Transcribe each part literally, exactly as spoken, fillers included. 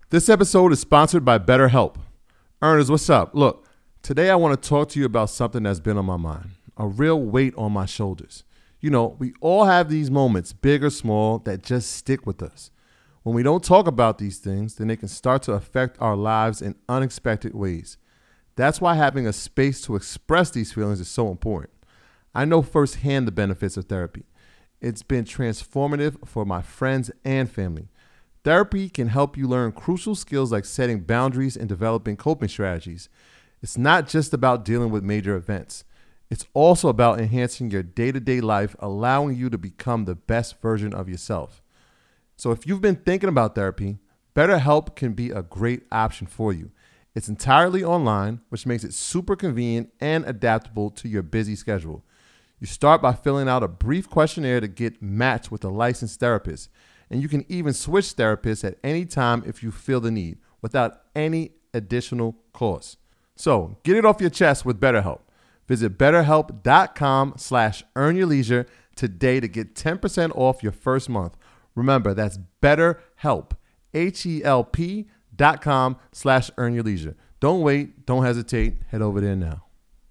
This episode is sponsored by BetterHelp. Earners, what's up? Look, today I want to talk to you about something that's been on my mind, a real weight on my shoulders. You know, we all have these moments, big or small, that just stick with us. When we don't talk about these things, then they can start to affect our lives in unexpected ways. That's why having a space to express these feelings is so important. I know firsthand the benefits of therapy. It's been transformative for my friends and family. Therapy can help you learn crucial skills like setting boundaries and developing coping strategies. It's not just about dealing with major events. It's also about enhancing your day-to-day life, allowing you to become the best version of yourself. So if you've been thinking about therapy, BetterHelp can be a great option for you. It's entirely online, which makes it super convenient and adaptable to your busy schedule. You start by filling out a brief questionnaire to get matched with a licensed therapist. And you can even switch therapists at any time if you feel the need, without any additional cost. So get it off your chest with BetterHelp. Visit betterhelp.com slash earnyourleisure today to get ten percent off your first month. Remember, that's BetterHelp, H-E-L-P dot com slash earnyourleisure. Don't wait. Don't hesitate. Head over there now.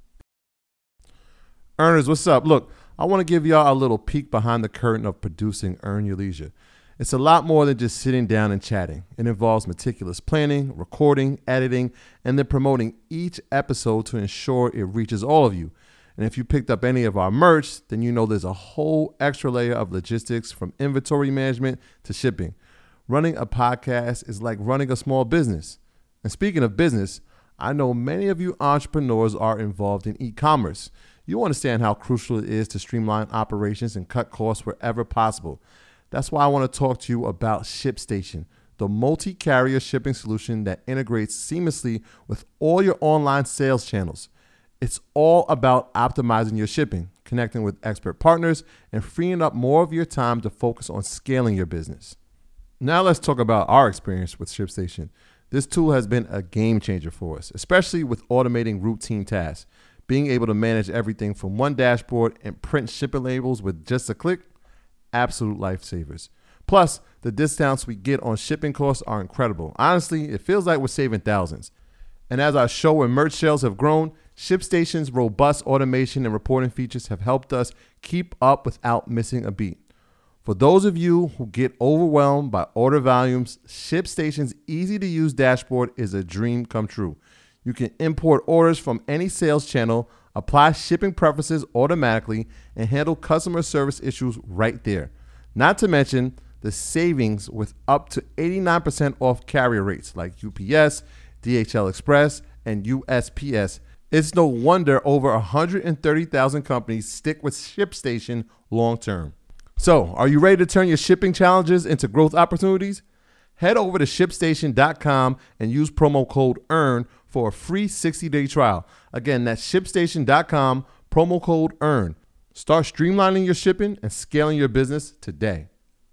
Earners, what's up? Look, I want to give y'all a little peek behind the curtain of producing Earn Your Leisure. It's a lot more than just sitting down and chatting. It involves meticulous planning, recording, editing, and then promoting each episode to ensure it reaches all of you. And if you picked up any of our merch, then you know there's a whole extra layer of logistics, from inventory management to shipping. Running a podcast is like running a small business. And speaking of business, I know many of you entrepreneurs are involved in e-commerce. You understand how crucial it is to streamline operations and cut costs wherever possible. That's why I want to talk to you about ShipStation, the multi-carrier shipping solution that integrates seamlessly with all your online sales channels. It's all about optimizing your shipping, connecting with expert partners, and freeing up more of your time to focus on scaling your business. Now let's talk about our experience with ShipStation. This tool has been a game changer for us, especially with automating routine tasks. Being able to manage everything from one dashboard and print shipping labels with just a click, absolute lifesavers. Plus, the discounts we get on shipping costs are incredible. Honestly, it feels like we're saving thousands. And as our show and merch sales have grown, ShipStation's robust automation and reporting features have helped us keep up without missing a beat. For those of you who get overwhelmed by order volumes, ShipStation's easy-to-use dashboard is a dream come true. You can import orders from any sales channel, apply shipping preferences automatically, and handle customer service issues right there. Not to mention the savings with up to eighty-nine percent off carrier rates like U P S, D H L Express, and U S P S. It's no wonder over one hundred thirty thousand companies stick with ShipStation long term. So, are you ready to turn your shipping challenges into growth opportunities? Head over to ship station dot com and use promo code EARN for a free sixty-day trial. Again, that's ship station dot com, promo code EARN. Start streamlining your shipping and scaling your business today.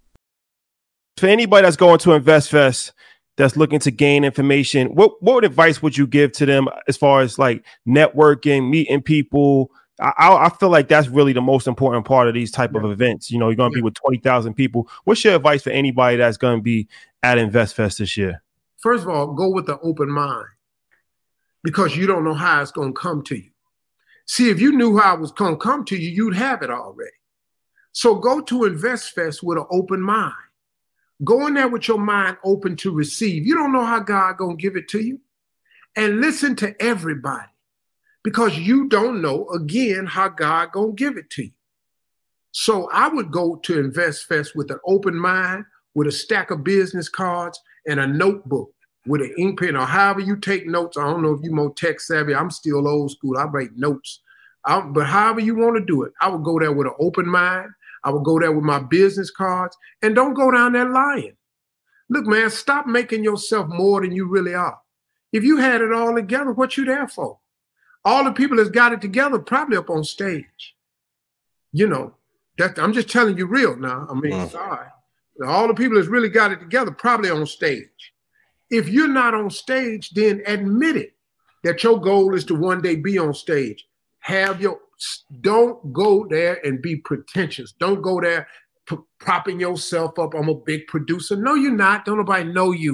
For anybody that's going to InvestFest, that's looking to gain information, what, what advice would you give to them as far as like networking, meeting people? I, I feel like that's really the most important part of these type yeah. of events. You know, you're going to yeah. be with twenty thousand people. What's your advice for anybody that's going to be at InvestFest this year? First of all, go with an open mind, because you don't know how it's going to come to you. See, if you knew how it was going to come to you, you'd have it already. So go to InvestFest with an open mind. Go in there with your mind open to receive. You don't know how God going to give it to you. And listen to everybody, because you don't know, again, how God going to give it to you. So I would go to InvestFest with an open mind, with a stack of business cards and a notebook with an ink pen, or however you take notes. I don't know if you're more tech savvy. I'm still old school. I write notes. I, but however you want to do it, I would go there with an open mind. I would go there with my business cards, and don't go down there lying. Look, man, stop making yourself more than you really are. If you had it all together, what you there for? All the people that's got it together probably up on stage. You know, that, I'm just telling you real now. I mean, mm. sorry. All the people that's really got it together probably on stage. If you're not on stage, then admit it, that your goal is to one day be on stage. Have your, don't go there and be pretentious. Don't go there p- propping yourself up. I'm a big producer. No, you're not. Don't nobody know you.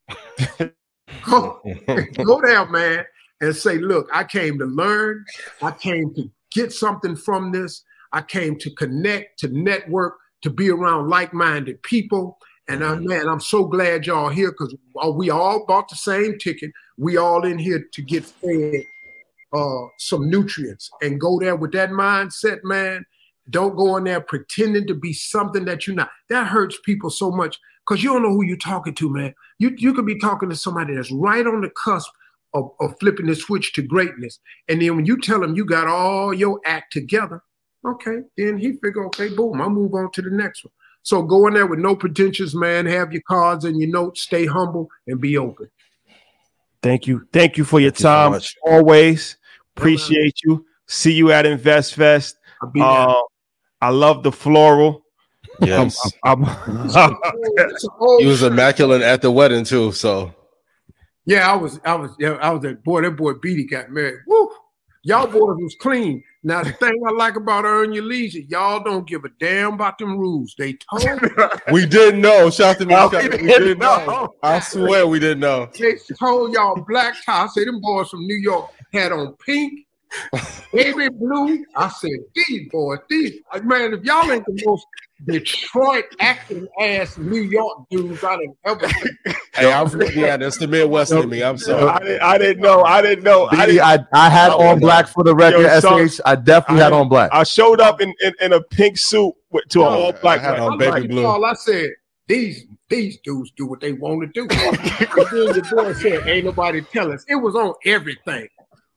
Go, go there, man, and say, look, I came to learn. I came to get something from this. I came to connect, to network, to be around like-minded people. And uh, man, I'm so glad y'all here because we all bought the same ticket. We all in here to get fed uh, some nutrients and go there with that mindset, man. Don't go in there pretending to be something that you're not. That hurts people so much because you don't know who you're talking to, man. You, you could be talking to somebody that's right on the cusp of, of flipping the switch to greatness. And then when you tell them you got all your act together, okay, then he figure, okay, boom, I'll move on to the next one. So go in there with no pretensions, man. Have your cards and your notes. Stay humble and be open. Thank you. Thank you for your Thank you time. so much. Always appreciate you. See you at InvestFest. I'll be Uh, I love the floral. Yes. I'm, I'm, He was immaculate at the wedding too. So yeah, I was, I was, yeah, I was that boy. That boy Beatty got married. Woo! Y'all boys was clean. Now the thing I like about Earn Your Leisure, y'all don't give a damn about them rules. They told me. we didn't know. Shout out to me. No, we, we didn't, didn't know. know. I swear we didn't know. They told y'all black tie. I said them boys from New York had on pink, baby blue. I said these boys, these man. If y'all ain't the most Detroit acting ass New York dudes I done ever seen. Hey, I'm from Indiana. That's the Midwest in me. I'm sorry. I, didn't, I didn't know. I didn't know. I, I, didn't, I, I had Oh, on black for the record, Yo, so- S H. I definitely I had didn't- on black. I showed up in, in, in a pink suit with, to an No, all black. I had on I'm baby like, blue. All I said, these these dudes do what they want to do. And then the boy said, "Ain't nobody tell us." It was on everything.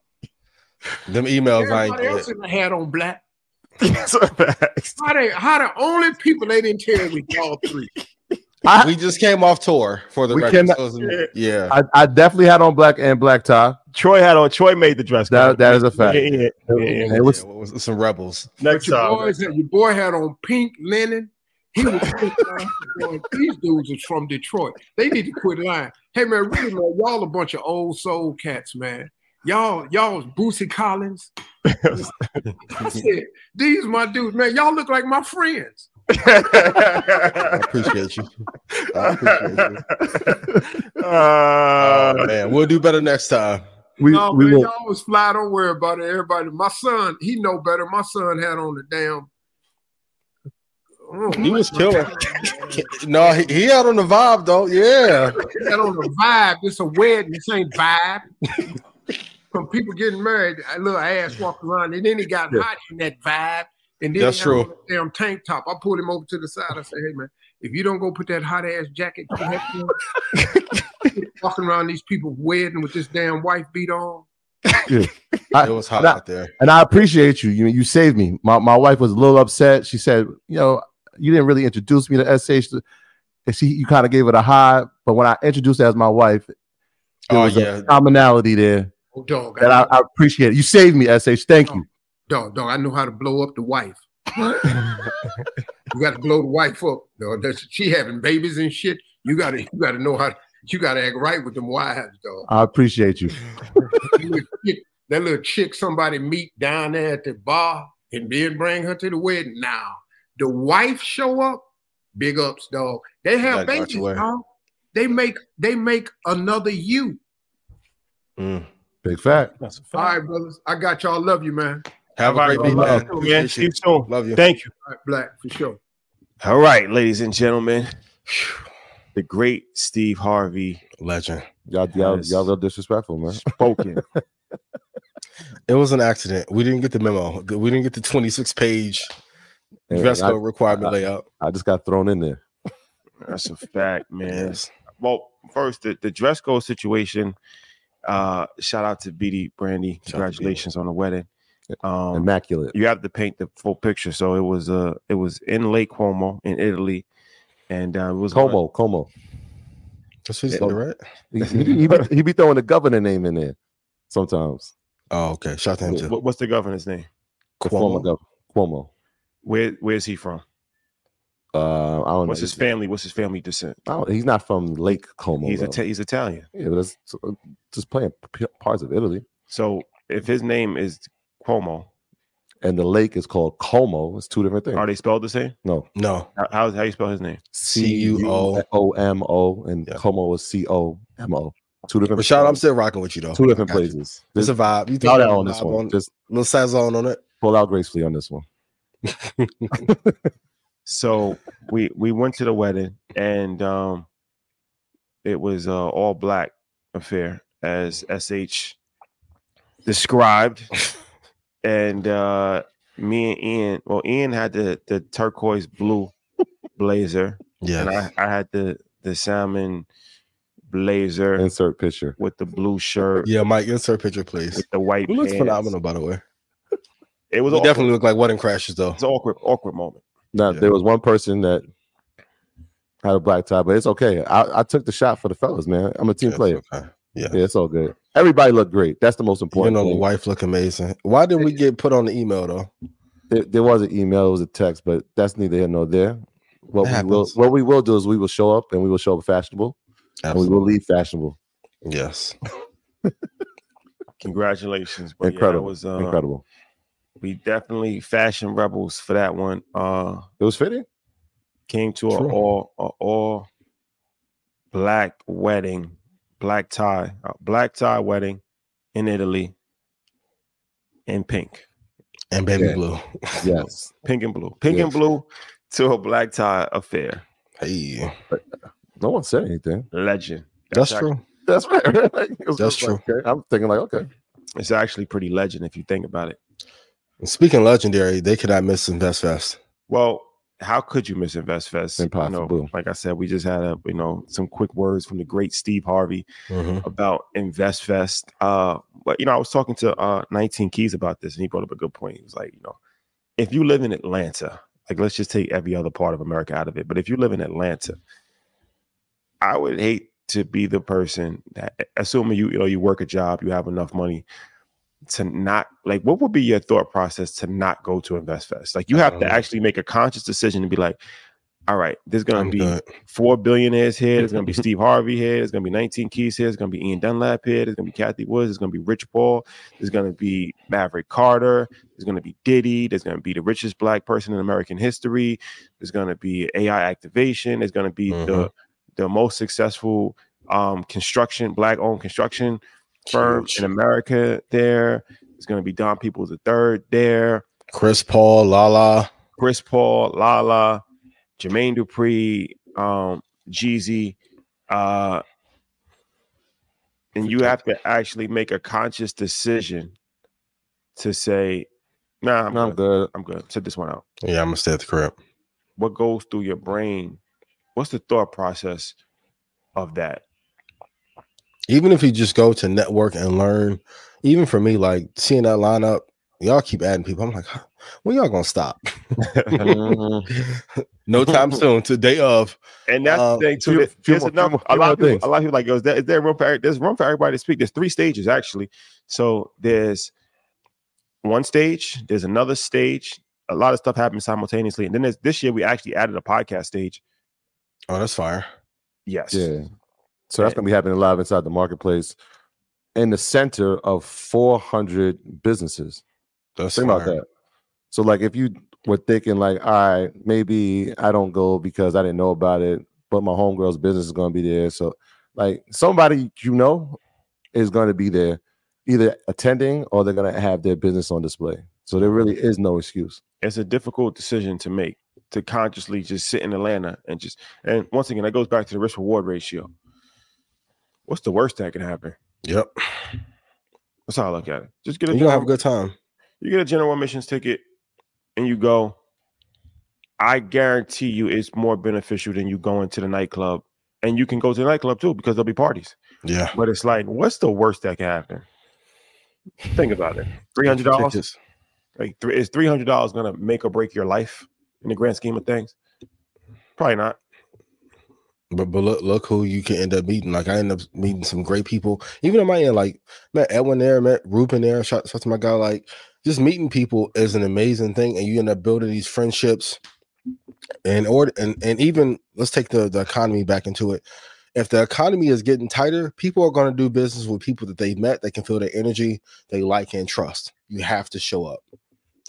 Them emails I ain't Everybody else get. in the had on black. So fast. How they? How the only people they didn't tell was y'all three. I, We just came off tour for the We record. cannot- So it was- yeah. I, I definitely had on black and black tie. Troy had on. Troy made the dress That- code. that is a fact. Yeah, yeah, yeah, yeah. It was- Yeah, what was some rebels. Next But your time. boys, had, your boy had on pink linen. He was boy, these dudes is from Detroit. They need to quit lying. Hey man, really man, y'all a bunch of old soul cats, man. Y'all, y'all was Boosie Collins. I said, these my dudes, man. Y'all look like my friends. I appreciate you. I appreciate you. Uh, Oh, man, we'll do better next time. We, No, we man, will. y'all was fly. Don't worry about it. Everybody, my son, he know better. My son had on the damn. Oh, He was killing. No, he, he had on the vibe though. Yeah. he had on the vibe. It's a wedding. This ain't vibe. From people getting married, a little ass walking around, and then he got Yeah. hot in that vibe. And then That's he had true. on a damn tank top. I pulled him over to the side. I said, "Hey man, if you don't go put that hot ass jacket, you have to walking around these people's wedding with this damn wife beat on." I- It was hot that- out there. And I appreciate you. You you saved me. My my wife was a little upset. She said, you know, you didn't really introduce me to S H. And she you kind of gave it a high, but when I introduced her as my wife, there Oh, was yeah. a commonality there Oh, dog, that I, I appreciate it. You saved me, S H. Thank you. dog, dog. I know how to blow up the wife. You got to blow the wife up. Dog. That's, she having babies and shit. You got to, you got to know how. You got to act right with them wives, dog. I appreciate you. That little chick- that little chick somebody meet down there at the bar and then bring her to the wedding. Now the wife show up. Big ups, dog. They have Gotta go out babies, your way. dog. They make they make another you. Mm. Big fact. that's a All fact. right, brothers. I got y'all. Love you, man. Have All a right, great week, brother. man. Man, Appreciate see you you. soon. Love you. Thank you. All right, Black for sure. All right, ladies and gentlemen, the great Steve Harvey Legend. Y'all, y'all, Yes. y'all real disrespectful, man. spoken. It was an accident. We didn't get the memo. We didn't get the twenty-six page And dress I, code requirement I- layout. I just got thrown in there. That's a fact, man. Yes. Well, first, the, the dress code situation. Uh, shout out to B D Brandy. Shout out to Congratulations on the wedding. Um, Immaculate. you have to paint the full picture. So it was uh it was in Lake Como in Italy, and uh, it was Como, Como. That's what he said, right? He, he, he, be, he be throwing the governor name in there sometimes. Oh, okay. Shout out to him too. What, what's the governor's name? The former Cuomo. governor. Cuomo. Where Where's he from? Uh, I don't What's know. his family? What's his family descent? I don't, he's not from Lake Como. He's though. Ita- he's Italian. Yeah, but that's uh, just playing p- parts of Italy. So if his name is Cuomo, and the lake is called Como. It's two different things. Are they spelled the same? No. No. How how, how you spell his name? C U O M O and Yeah. Como is C O M O. Two different. Rashad, I'm still rocking with you though. two different I got you. places. It's a vibe. You Bow think down on this one. on, Just little sazon on it? pull out gracefully on this one. So we we went to the wedding, and um, it was uh, all black affair, as S H described. And uh, me and Ian, well, Ian had the the turquoise blue blazer, Yeah. and I, I had the the salmon blazer Insert picture. with the blue shirt, Yeah, Mike, insert picture, please. with the white Who looks pants. phenomenal, by the way. It was We awkward. definitely look like wedding crashes, though. It's an awkward, awkward moment. Now Yeah. there was one person that had a black tie, but it's okay. I, I took the shot for the fellas, man. I'm a team Yeah, player. okay. Yeah. Yeah, it's all good. Everybody looked great. That's the most You important know, the thing. wife look amazing. Why did we get put on the email, though? There, there was an email, it was a text, but that's neither here nor there. What That we will, happens. what we will do is we will show up and we will show up fashionable, and we will Absolutely. leave fashionable. Yes. Congratulations, but Incredible, Yeah, it was, uh, incredible. we definitely fashion rebels for that one. Uh, It was fitting. came to an True. all a all black wedding, black tie, a black tie wedding in Italy, in pink, And baby Yeah. blue. Yes, pink and blue, pink and Yes. blue to a black tie affair. Hey. no one said anything. Legend. That's actually- true. That's right. Like, it was That's just like, okay. I'm thinking like, okay, It's actually pretty legend if you think about it. And speaking legendary, they could not miss Invest Fest. Well, how could you miss Invest Fest? You know, Impossible. like I said, we just had a you know some quick words from the great Steve Harvey Mhm. about Invest Fest. Uh, but you know, I was talking to uh nineteen Keys about this, and he brought up a good point. He was like, you know, if you live in Atlanta, like let's just take every other part of America out of it. But if you live in Atlanta, I would hate to be the person that, assuming you you know you work a job, you have enough money to not like. What would be your thought process to not go to Invest Fest? Like you have to Um, actually make a conscious decision and be like, all right, there's gonna I'm be good. four billionaires here. There's gonna be Steve Harvey here. There's gonna be nineteen Keys here. There's gonna be Ian Dunlap here. There's gonna be Kathy Woods. There's gonna be Rich Paul. There's gonna be Maverick Carter. There's gonna be Diddy. There's gonna be the richest black person in American history. There's gonna be A I activation. There's gonna be the Mhm. the most successful um, construction black owned construction firm Huge. in America. There. There's gonna be Don Peoples the third there. Chris Paul, Lala. Chris Paul, Lala, Jermaine Dupri, um, Jeezy, uh, and you have to actually make a conscious decision to say, "Nah, I'm, I'm good. good. I'm good. Sit this one out." Yeah, I'm gonna stay at the crib. What goes through your brain? What's the thought process of that? Even if you just go to network and learn, even for me, like seeing that lineup, y'all keep adding people. I'm like, huh, when y'all gonna stop? Mhm. No time soon. To day of. And that's Uh, the thing too. few- There's, few there's more- few enough. more- A few lot more of people. things. A lot of people like, "Is there, is there room for? There's room for everybody to speak." There's three stages actually. So there's one stage. There's another stage. A lot of stuff happens simultaneously. And then there's this year we actually added a podcast stage. Oh, that's fire. Yes. Yeah. So that's gonna be happening live inside the marketplace, in the center of four hundred businesses. That's Think about fire. that. So, like, if you were thinking, like, all right, maybe I don't go because I didn't know about it, but my homegirl's business is going to be there. So, like, somebody you know is going to be there, either attending or they're going to have their business on display. So, there really is no excuse. It's a difficult decision to make, to consciously just sit in Atlanta and just, and once again, that goes back to the risk reward ratio. What's the worst that can happen? Yep. That's how I look at it. Just get a You're gonna have general, a good time. you get a general admissions ticket and you go. I guarantee you it's more beneficial than you going to the nightclub. And you can go to the nightclub too because there'll be parties. Yeah. But it's like, what's the worst that can happen? Think about it. three hundred dollars. Tickets. Like, th- is three hundred dollars going to make or break your life in the grand scheme of things? Probably not. But but look look who you can end up meeting. Like I ended up meeting some great people. Even on my end, like met Edwin there, met Ruben there. Shout, shout to my guy. Like just meeting people is an amazing thing, and you end up building these friendships. And or and and even let's take the the economy back into it. If the economy is getting tighter, people are going to do business with people that they've met. They can feel their energy, they like and trust. You have to show up.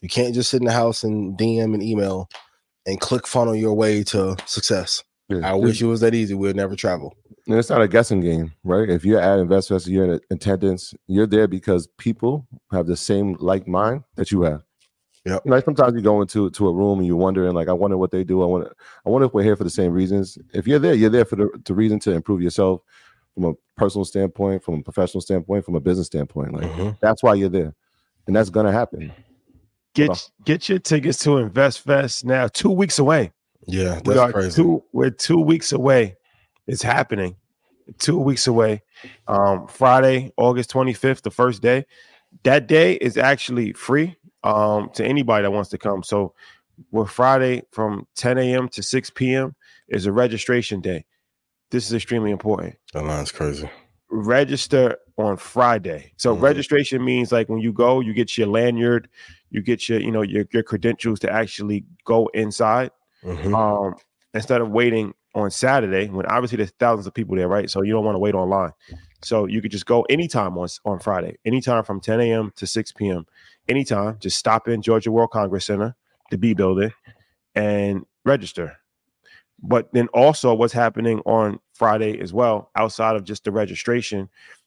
You can't just sit in the house and D M and email and click funnel your way to success. Yeah. I wish it was that easy. We'd never travel. And it's not a guessing game, right? If you're at InvestFest, you're in attendance, you're there because people have the same like mind that you have. Yeah, like sometimes you go into to a room and you're wondering, like, I wonder what they do. I wonder, I wonder if we're here for the same reasons. If you're there, you're there for the, the reason to improve yourself from a personal standpoint, from a professional standpoint, from a business standpoint. Like mm-hmm. that's why you're there, and that's gonna happen. Get so. get your tickets to InvestFest now. Two weeks away. Yeah, that's we are crazy. Two, we're two weeks away. It's happening. Two weeks away. Um, Friday, August twenty-fifth, the first day. That day is actually free. Um, to anybody that wants to come. So we're Friday from ten a.m. to six p.m. is a registration day. This is extremely important. That line's crazy. Register on Friday. So mm-hmm. registration means like when you go, you get your lanyard, you get your, you know, your, your credentials to actually go inside. Mm-hmm. Um, instead of waiting on Saturday, when obviously there's thousands of people there, right? So you don't want to wait online. So you could just go anytime on, on Friday, anytime from ten a.m. to six p.m. Anytime, just stop in Georgia World Congress Center, the B building, and register. But then also what's happening on Friday as well, outside of just the registration,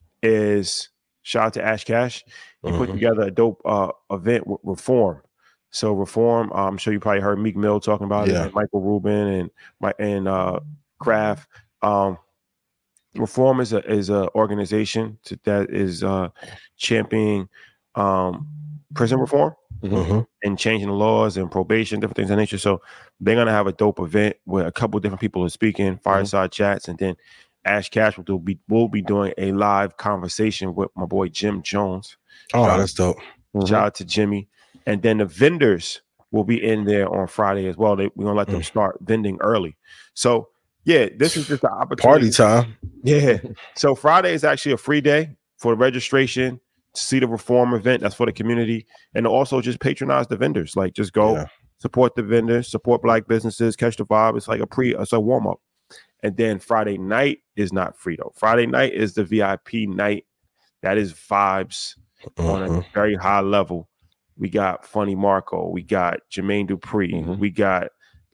is shout out to Ash Cash. He mm-hmm. put together a dope uh, event with Reform. So Reform, uh, I'm sure you probably heard Meek Mill talking about yeah. it, and Michael Rubin and my and uh, Kraft. Um, Reform is a is a organization to, that is uh, championing um, prison reform mm-hmm. and changing the laws and probation, different things of that nature. So they're gonna have a dope event where a couple different people are speaking, fireside mm-hmm. chats, and then Ash Cash will be will be doing a live conversation with my boy Jim Jones. Oh, shout that's dope! Shout mm-hmm. out to Jimmy, and then the vendors will be in there on Friday as well. They, we're gonna let them mm. start vending early. So yeah, this is just the opportunity. Party time. Yeah. So Friday is actually a free day for registration. See the Reform event, that's for the community, and also just patronize the vendors. Like just go yeah. support the vendors, support Black businesses, catch the vibe. It's like a pre, it's a warm up. And then Friday night is not free though. Friday night is the V I P night. That is vibes mm-hmm. on a very high level. We got Funny Marco, we got Jermaine Dupri, mm-hmm. we got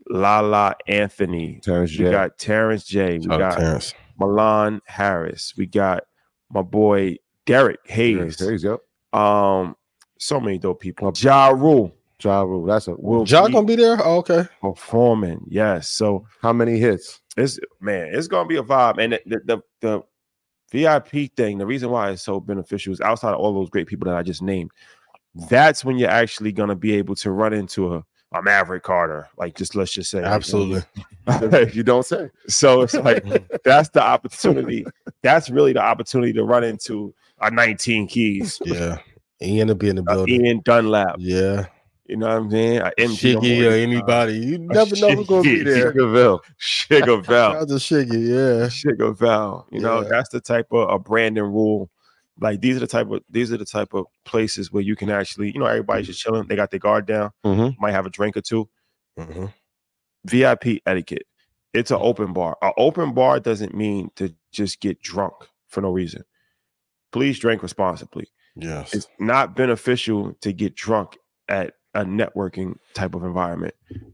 Lala Anthony, Terrence we J. got Terrence J, we Shout got Terrence. Milan Harris, we got my boy Derek Hayes. Hayes, yep. Um, so many dope people. Ja Rule. Ja Rule. That's a will Ja gonna be there? Oh, okay. Performing. Yes. So how many hits? It's man, it's gonna be a vibe. And the the, the the V I P thing, the reason why it's so beneficial is outside of all those great people that I just named, that's when you're actually gonna be able to run into a a Maverick Carter, like just let's just say, absolutely. If you don't say. So it's like that's the opportunity. That's really the opportunity to run into a nineteen Keys. Yeah, Ian will be in the building. Uh, Ian Dunlap. Yeah, you know what I'm saying. Uh, Shiggy or anybody, you never know who's gonna be there. Sugarville, Sugarville, shout out to Shiggy. Yeah, Sugarville. You know yeah. that's the type of a Brandon Rule. Like these are the type of these are the type of places where you can actually, you know, everybody's just chilling. They got their guard down. Mm-hmm. Might have a drink or two. Mm-hmm. V I P etiquette. It's an open bar. An open bar doesn't mean to just get drunk for no reason. Please drink responsibly. Yes, it's not beneficial to get drunk at a networking type of environment.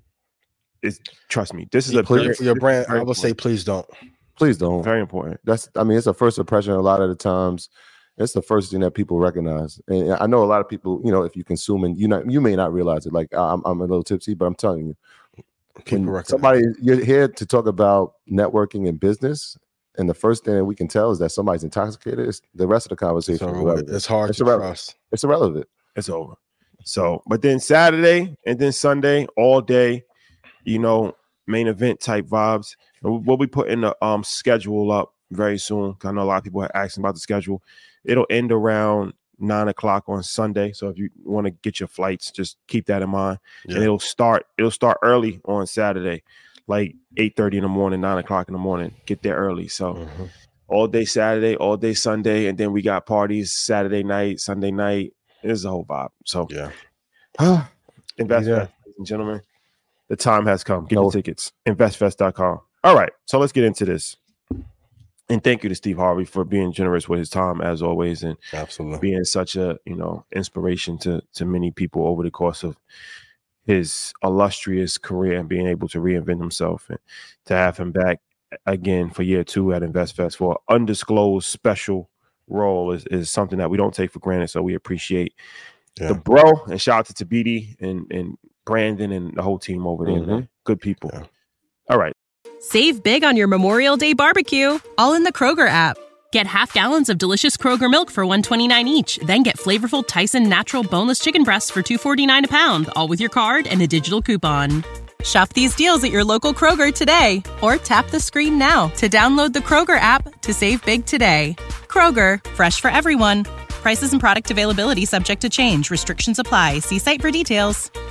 It's trust me. This is a please, very, your brand. I would important. say please don't. Please don't. Very important. That's. I mean, it's a first impression. A lot of the times. It's the first thing that people recognize, and I know a lot of people. You know, if you consume and you not, you may not realize it. Like I'm, I'm a little tipsy, but I'm telling you, when somebody you're here to talk about networking and business, and the first thing that we can tell is that somebody's intoxicated. It's the rest of the conversation. It's, it's hard it's to irrelevant. trust. It's irrelevant. It's over. So, but then Saturday and then Sunday, all day, you know, main event type vibes. We'll be putting the um schedule up very soon. I know a lot of people are asking about the schedule. It'll end around nine o'clock on Sunday. So if you want to get your flights, just keep that in mind. Yeah. And it'll start, it'll start early on Saturday, like eight thirty in the morning, nine o'clock in the morning. Get there early. So mm-hmm. all day Saturday, all day Sunday, and then we got parties Saturday night, Sunday night. It's a whole vibe. So yeah. InvestFest, yeah. ladies and gentlemen. The time has come. Get no. your tickets. InvestFest dot com. All right. So let's get into this. And thank you to Steve Harvey for being generous with his time as always, and Absolutely being such a, you know, inspiration to to many people over the course of his illustrious career and being able to reinvent himself, and to have him back again for year two at InvestFest for an undisclosed special role is, is something that we don't take for granted. So we appreciate yeah. the bro, and shout out to Tabiti and, and Brandon and the whole team over there. Mm-hmm. Good people. Yeah. All right. Save big on your Memorial Day barbecue, all in the Kroger app. Get half gallons of delicious Kroger milk for one dollar and twenty-nine cents each. Then get flavorful Tyson natural boneless chicken breasts for two dollars and forty-nine cents a pound, all with your card and a digital coupon. Shop these deals at your local Kroger today, or tap the screen now to download the Kroger app to save big today. Kroger, fresh for everyone. Prices and product availability subject to change. Restrictions apply. See site for details.